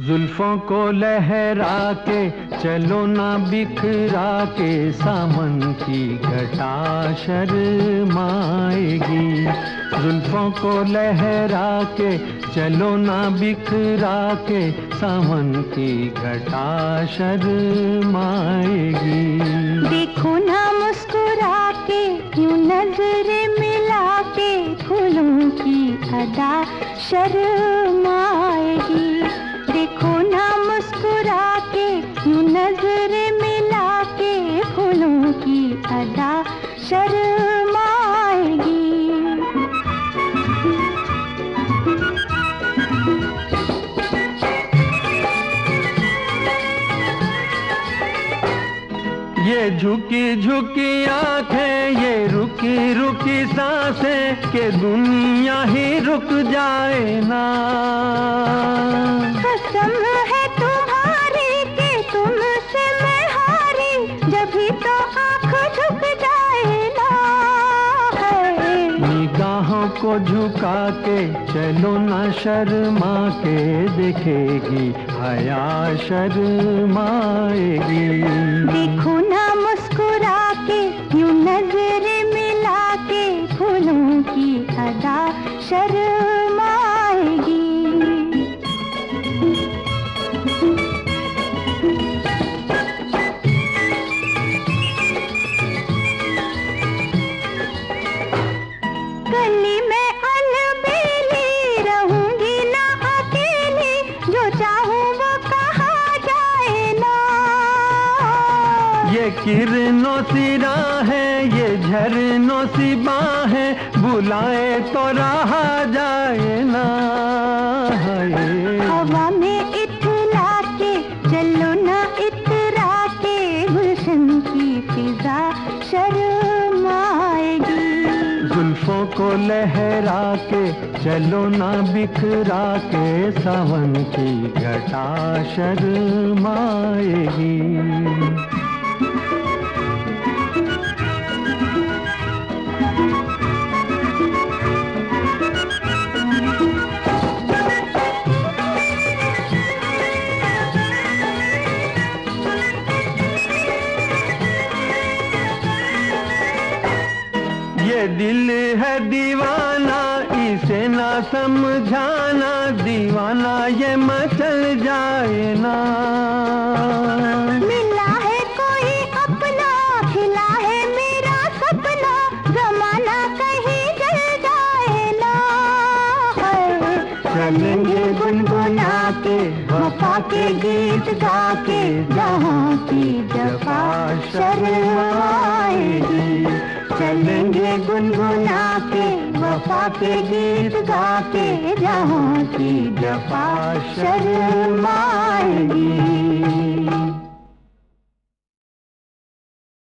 जुल्फों को लहरा के चलो ना बिखरा के, सावन की घटा शर्माएगी। जुल्फों को लहरा के चलो ना बिखरा के, सावन की घटा शर्माएगी। देखो ना मुस्कुरा के यूं नजरें मिला के, फूलों की अदा शर्माएगी। देखो ना मुस्कुरा के यूं नजरें मिला के, फूलों की अदा शर्माएगी। ये झुकी झुकी आंखें, ये रुकी रुकी सांसें, के दुनिया ही रुक जाए ना। कसम है तुम्हारी कि तुमसे मैं हारी, जभी तो आँख झुक जाए ना। निगाहों को झुका के चलो ना शर्मा के, देखेगी हया शर्माएगी। देखो ना मुस्कुरा के यूं नजरें मिला के, फूलों की अदा शर्माएगी। गली में अलबेली रहूंगी ना अकेली, जो चाहूं वो कहा जाए ना। ये किरणों सी राहें, ये झरनों सी बाहें, बुलाए तो रहा जाए ना। हवा में इतला के चलो ना इतरा के, गुलशन की फिजा शर्माएगी। जुल्फों को लहरा के चलो ना बिखरा के, सावन की घटा शर्माएगी। ये दिल है दीवाना, इसे ना समझाना, दीवाना ये मचल जाए ना। मिला है कोई अपना, खिला है मेरा सपना, जमाना कहीं जल जाए ना। चलेंगे गुनगुना के वफा के गीत गा के, जहाँ की जफा शर्माएगी। चलेंगे गुनगुना के वफा के गीत गा के, जहाँ की जफा शर्माएगी।